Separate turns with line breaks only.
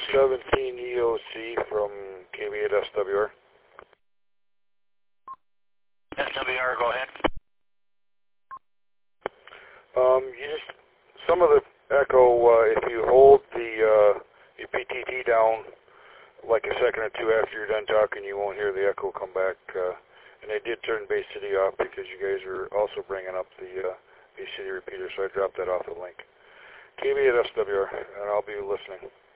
17 EOC from KB at SWR.
SWR, go ahead.
Some of the echo, if you hold your PTT down like a second or two after you're done talking, you won't hear the echo come back. And I did turn Bay City off because you guys were also bringing up the Bay City repeater, so I dropped that off the link. KB at SWR, and I'll be listening.